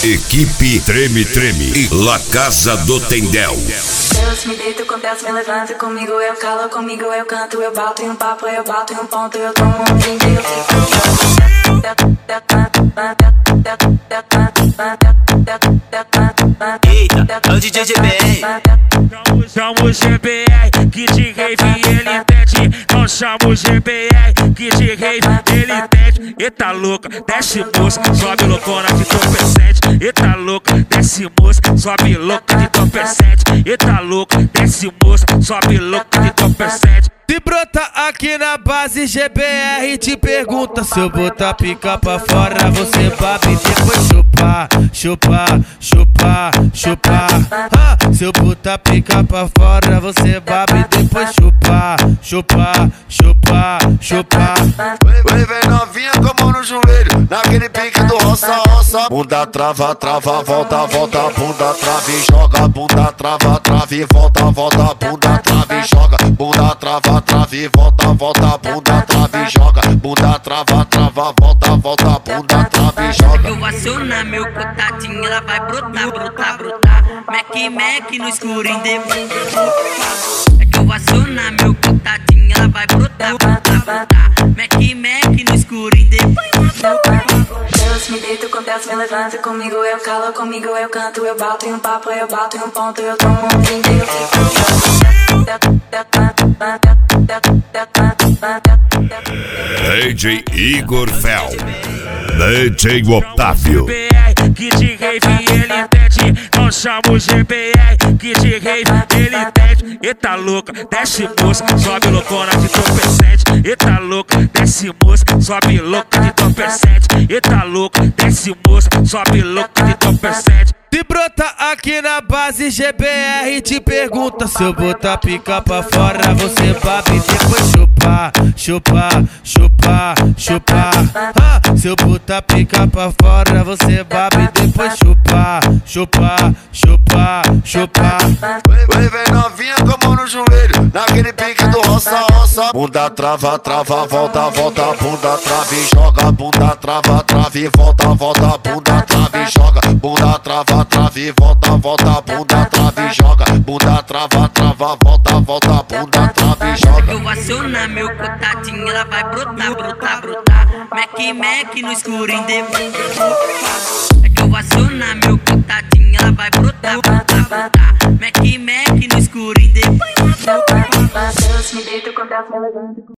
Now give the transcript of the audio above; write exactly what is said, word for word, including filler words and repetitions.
Equipe Treme Treme e La Casa do Tendel. Deus me deito, confesso, me levanto. Comigo eu calo, comigo eu canto. Eu bato em um papo, eu bato em um ponto. Eu tomo um drink, eu Eita, é o D J G B R. Chama o G B R, que de rave ele pede. Não chama o G B R, que de rave ele pede. Eita louca, desce moça, sobe loucona de topecete. Eita louca, desce moça, sobe louca de topecete. Eita louca, desce moça, sobe louca de topecete. Se brota aqui na base, G B R te pergunta: se eu botar pica pra fora, você babe depois chupar, chupar, chupar, chupar. Ah, se eu botar pica pra fora, você babe depois chupar, chupar, chupar, chupar. Oi, vem novinha com a mão no joelho, naquele pique do roça, roça. Bunda trava, trava, volta, volta, bunda trava e joga. Bunda trava, trava e volta, volta, bunda trava e joga. Bunda trava, trava e volta, volta, bunda trava e joga. Bunda trava, trava, volta, volta, bunda trava e joga. Eu vou acionar meu contatinho, ela vai brotar, brotar, brotar. Mac, Mac no escurinho depois. É que eu vou acionar meu contatinho, ela vai brotar, brotar, brotar. Mac, Mac no escurinho depois. Deus me deito, confesso, me levanto. Comigo eu calo, comigo eu canto. Eu bato em um papo, eu bato em um ponto. Eu tomo um drink, eu D J Igor Fel, D J Otávio. Que de rave ele pede. Não chama o G B R, que de rave ele pede. Eita louca, desce moça, sobe loucona de topecete. Eita louca, desce moça, sobe louca de topecete. Eita louca, desce moça, sobe louca de topecete. Se brota aqui na base, G B R te pergunta: se eu botar pica pra fora, você babe depois chupar, chupar, chupar, chupar. Ah, se eu botar pica pra fora, você babe depois chupar, chupar, chupar, chupar. Oi, vem novinha com a mão no joelho, naquele pique do roça, roça. Bunda trava, trava, volta, volta, bunda trava e joga. Bunda trava, trava e volta, volta, bunda trava e joga. Bunda trava, trava e volta, volta, bunda trava e joga. Bunda trava, trava, volta, volta, bunda trava e joga. Eu vou acionar meu contatinho, ela vai brotar, brotar, brotar. Mac, Mac no escurinho depois. É que eu vou acionar meu contatinho, ela vai brotar, brotar, brotar. Mac, Mac no escurinho depois. Deus me deito, confesso, me levanto.